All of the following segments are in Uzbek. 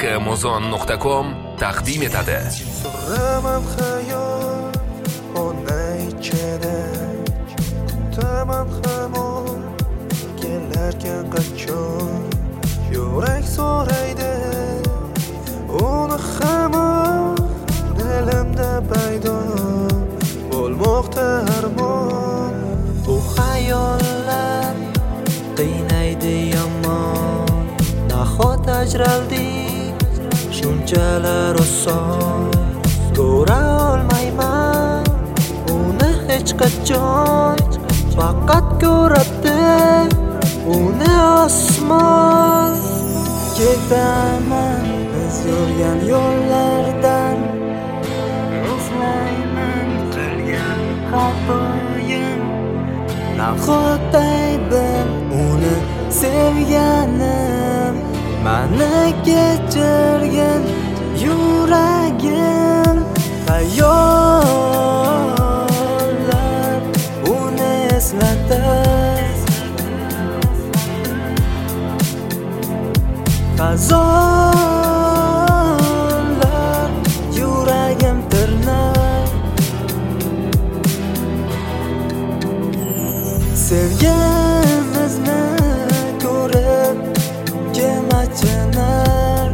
muzon.com taqdim etadi. So'raman xayol ona ichida, kutaman hamon kelarkan qachon. Yurak so'raydi uni hamon, dilimda paydo bo'lmoqda armon. Bu xayollar qiynaydi yomon, nahot ajraldik shunchalar oson. Ko'ra olmayman uni hech qachon, faqat ko'radi uni osmon. Ketaman biz yurgan yo'llardan, eslayman qilgan xatoyim. Nahot aybim uni sevganim, mani kechirgin yuragim. Xayollar uni eslatar, xazonlar yuragim tirnar. Sevgimizni ko'rib kim achinar,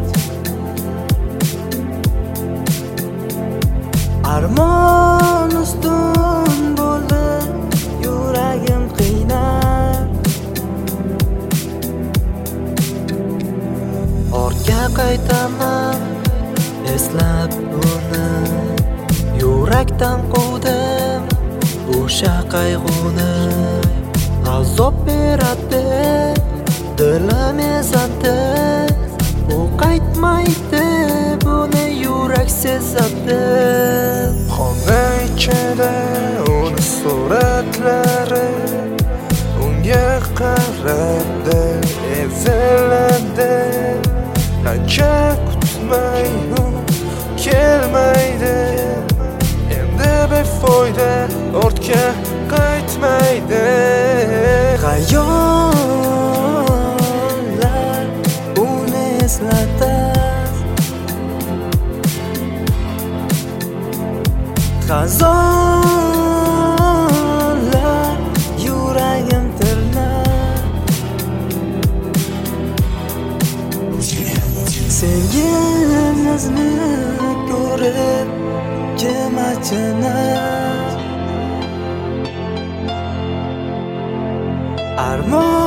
armon ustun bo'lib yuragim qiynar. Ortga qaytaman eslab uni, yurakdan quvdim o'sha qayg'uni. Azob beradi dilim ezadi, u qaytmaydi buni yurak sezadi. Xona ichida uni suratlari, unga qaradi eziladi. Qancha kutmay u kelmaydi, endi befoyda ortga qaytmaydi. Xayollar uni eslatar, xazonlar yuragim tirnar. Sevgimizni ko'rib kim achinar, armon